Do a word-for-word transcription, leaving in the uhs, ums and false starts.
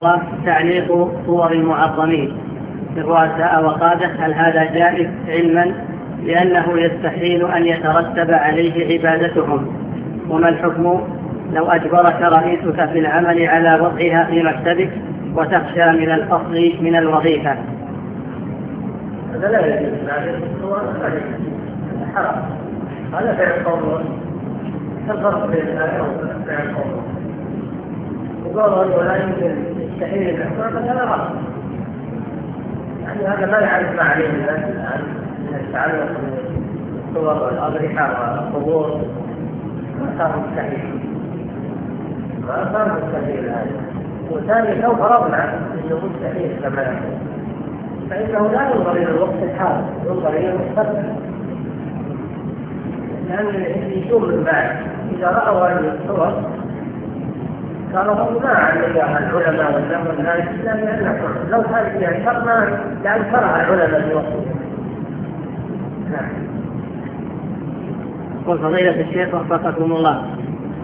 تعليق صور المعظمين الرؤساء وقادة، هل هذا جائز علما لأنه يستحيل أن يترتب عليه عبادتهم؟ وما الحكم لو أجبرك رئيسك في العمل على وضعها في مكتبك وتخشى من الفصل من الوظيفة؟ هذا لا يجوز، حرام. هذا فعل قوم. الفرق بين الآية وفعل قوم. وقالوا ولا يمكن يستحيل الإحسان، هذا غلط. يعني هذا ما يعرف ما عليه الناس الآن من التعلق بالصور والأضرحة والقبور، ما صار مستحيل. ما صار مستحيل هذا. وثاني لو فرضنا أنه مستحيل كما يقول، فإنه لا ينظر إلى الوقت الحاضر، ينظر إلى المستقبل. لأن يشوف من بعد إذا رأوا هذه الصور قالوا ما عليها العلماء والناس الناس لأن لو كان فيها شر ما لأنكرها العلماء في وقتهم. نعم. قل فضيلة الشيخ وفقكم الله،